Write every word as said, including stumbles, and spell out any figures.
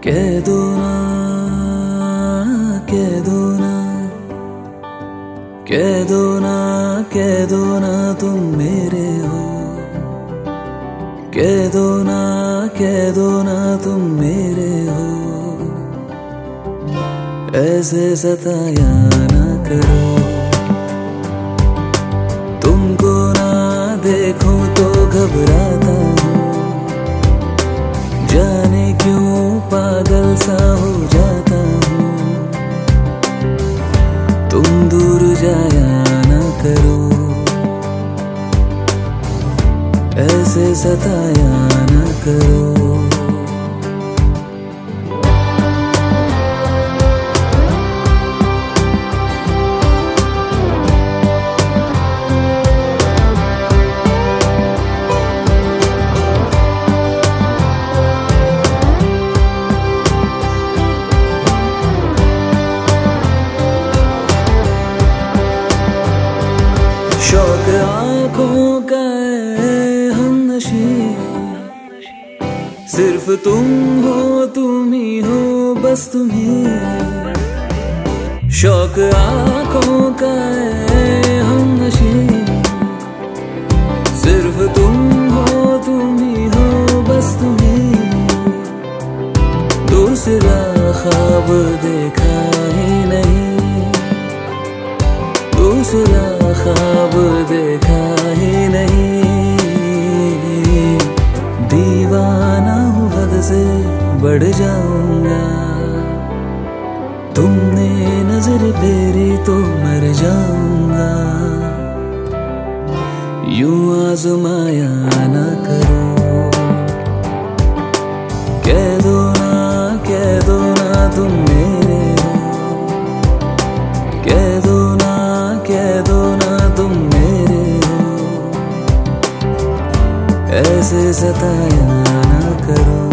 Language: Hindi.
कह दो ना, कह दो ना, कह दो ना, कह दो ना तुम मेरे हो। कह दो ना, कह दो ना तुम मेरे हो। ऐसे सताया ना करो, तुमको ना देखूं तो घबराता हूँ। जाने क्यों पागल सा हो जाता हूँ। तुम दूर जाया ना करो, ऐसे सताया ना करो। शौक आँखों का है हमनशी, सिर्फ तुम हो, तुम ही हो, बस तुम ही। शौक आँखों का है हमनशी, सिर्फ तुम हो, तुम ही हो, बस तुम ही। दूसरा ख्वाब देखा ही नहीं, दूसरा ख्वाब देखा ही नहीं। दीवाना हूँ, हद से बढ़ जाऊंगा। तुमने नजर फेरी तो मर जाऊंगा। यूं आजमाया ना करो, कह दो ना, कह दो ना तुम मेरे हो। कह दो ना, कह दो ना तुम मेरे हो। ऐसे सताया ना करो।